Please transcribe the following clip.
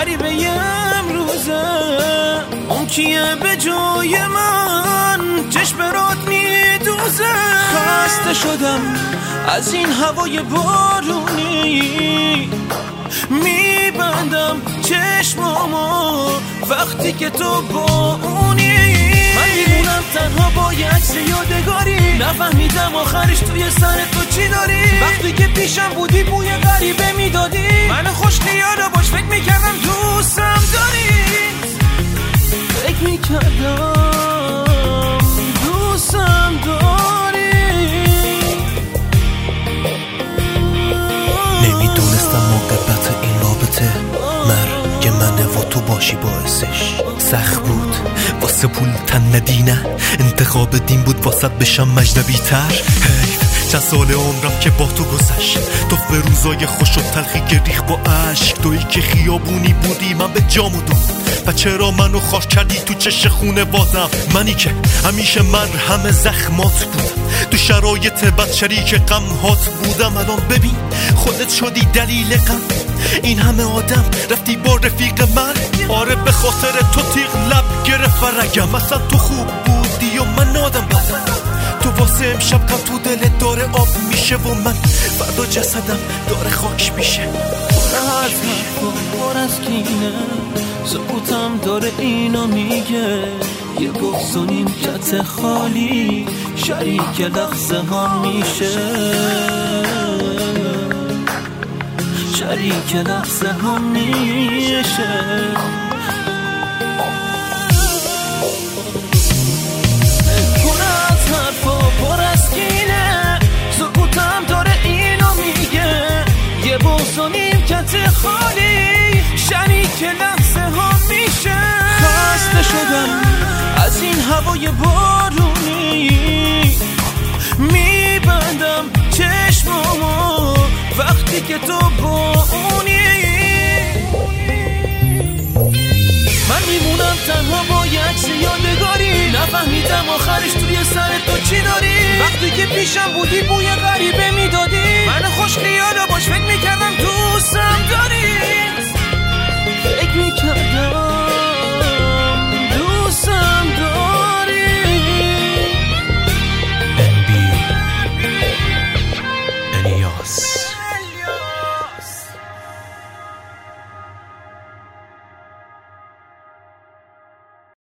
غریبه امروزه، اون کیه به جای من چشم رات میدوزه. خسته شدم از این هوای بارونی، میبندم چشمامو وقتی که تو با اونی. من میمونم تنها با یه عکس یادگاری، نفهمیدم آخرش توی سر تو چی داری. وقتی که پیشم بودی بوی غریبه میدادی، من خوش خیالا باش فکر میکردم دوستم داری. فکر میکردم دوستم داری. نمیدونستم موقعیت این رابطه مرگ منه و تو باشی باعثش. سخت بود واسه پول تن ندینه، انتخاب دین بود واسه بشم مجنبی تر. چند سال عمرم که با تو گذشت، تو به روزای خوش و تلخی که ریخ با عشق. تویی که خیابونی بودی من به جامو دم، و چرا منو خاک کردی تو چش خونه بازم. منی که همیشه مرهم زخمات بودم، تو شرایط بد شریک غم هات بودم. الان ببین خودت شدی دلیل غم، این همه آدم رفتی با رفیق من. آره به خاطر تو تیغ لب گرفت و رگم. مثلا تو خوب بودی و من آدم بدم، تو واسه امشب غم تو دلت داره آب میشه و من فردا جسدم داره خاک میشه. پر از کینه سکوتم داره اینو میگه، یه بغض و نیمکت خالی شریک لحظه ها میشه. شریک لحظه ها میشه. پر از حرفا پر از کینه سکوتم داره اینو میگه، یه بغض و نیمکت خالی شریک لحظه ها میشه. خسته شدم از این هوای بارونی، میبندم چشمامو وقتی که تو با اونی. من میمونم تنها با یه عکس یادگاری، نفهمیدم آخرش توی سر تو چی داری. وقتی که پیشم بودی بوی غریبه میدادی، من خوش خیالا باش فکر میکردم